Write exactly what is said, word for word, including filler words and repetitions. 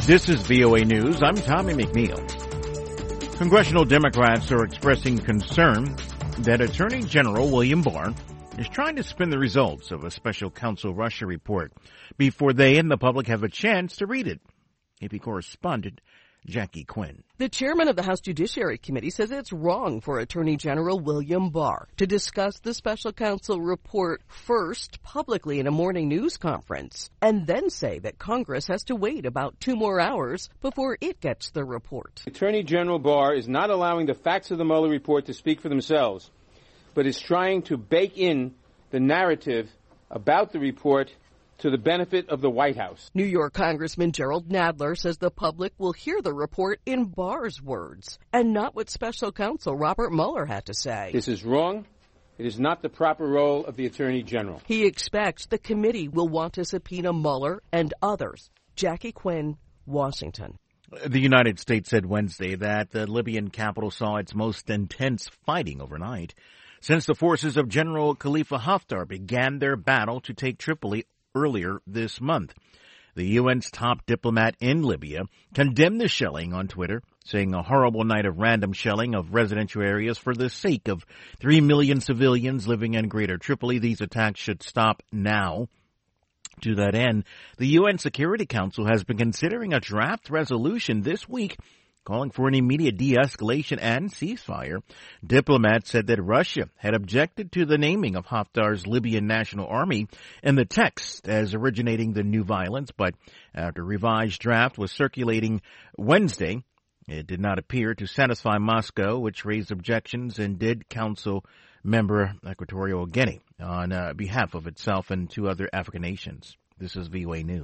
This is V O A News. I'm Tommy McNeil. Congressional Democrats are expressing concern that Attorney General William Barr is trying to spin the results of a special counsel Russia report before they and the public have a chance to read it. A P correspondent Jackie Quinn. The chairman of the House Judiciary Committee says it's wrong for Attorney General William Barr to discuss the special counsel report first publicly in a morning news conference and then say that Congress has to wait about two more hours before it gets the report. Attorney General Barr is not allowing the facts of the Mueller report to speak for themselves, but is trying to bake in the narrative about the report to the benefit of the White House. New York Congressman Gerald Nadler says the public will hear the report in Barr's words and not what special counsel Robert Mueller had to say. This is wrong. It is not the proper role of the Attorney General. He expects the committee will want to subpoena Mueller and others. Jackie Quinn, Washington. The United States said Wednesday that the Libyan capital saw its most intense fighting overnight since the forces of General Khalifa Haftar began their battle to take Tripoli earlier this month. The U N's top diplomat in Libya condemned the shelling on Twitter, saying a horrible night of random shelling of residential areas for the sake of three million civilians living in Greater Tripoli. These attacks should stop now. To that end, the U N Security Council has been considering a draft resolution this week calling for an immediate de-escalation and ceasefire. Diplomats said that Russia had objected to the naming of Haftar's Libyan National Army in the text as originating the new violence, but after a revised draft was circulating Wednesday, it did not appear to satisfy Moscow, which raised objections and did counsel member Equatorial Guinea on uh, behalf of itself and two other African nations. This is V O A News.